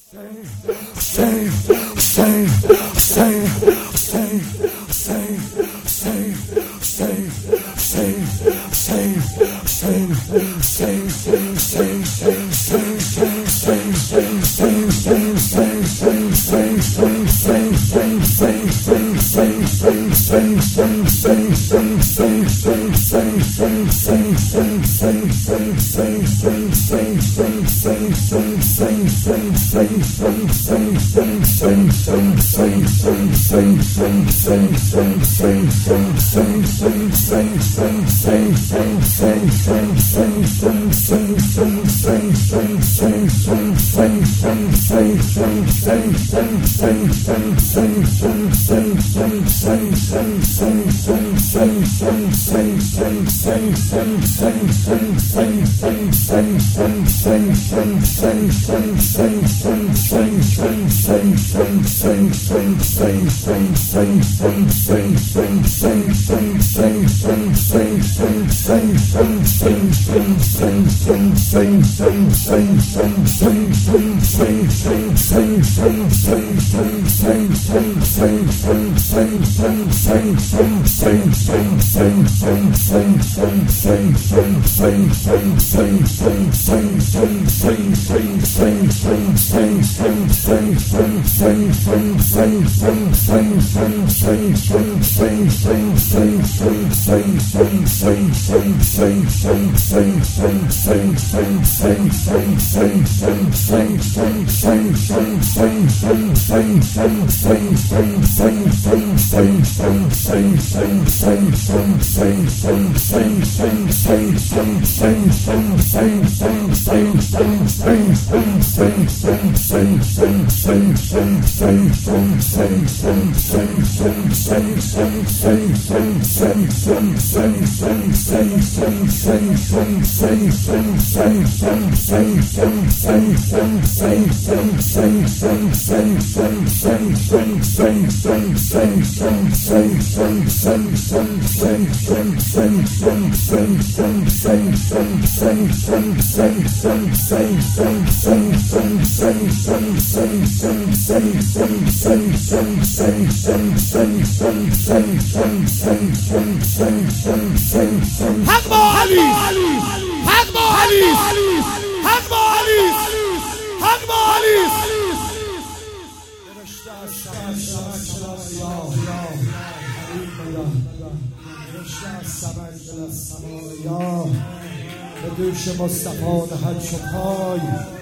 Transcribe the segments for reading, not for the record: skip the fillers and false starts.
به دوش مصطفی نهد شو پای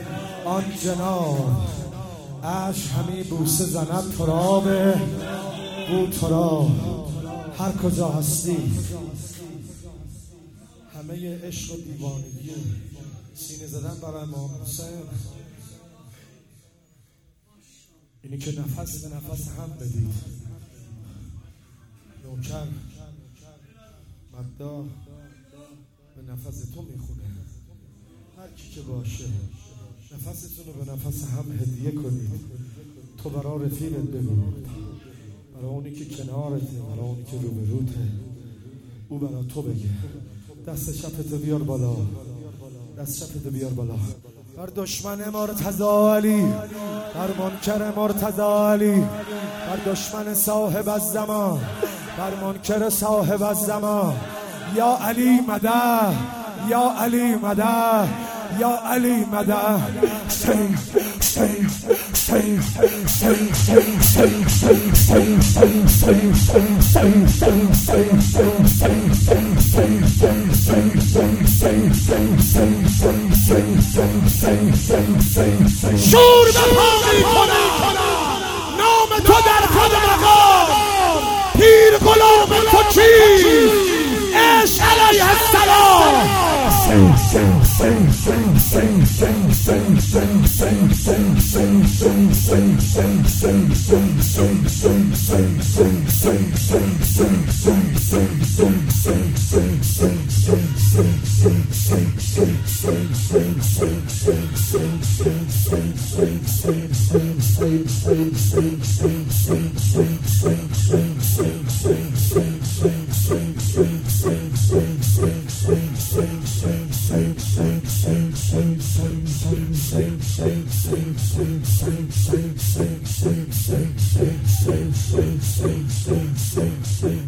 آن جناب عشق همی بوسه زند ترابه بو تراب هر کجا هستی همه عشق و دیوانگی سینه زدن برای امام حسین اینی که نفس به نفس هم بدید نوکر مدا به نفس تو میخونه هر کی که باشه نفستون رو به نفس هم هدیه کنید تو برا رفیقت بگو برا اونی که کنارته برا اونی که روبروته او برا تو بگه دست چپتو بیار بالا دست چپتو بیار بالا بر دشمن مرتضی علی بر منکر مرتضی علی بر دشمن صاحب الزمان بر منکر صاحب الزمان یا علی مده یا علی مده یا علی مده شور به پا میکنم نام تو در خود مقام پیر غلام تو چیست عشق علیه السلام sing.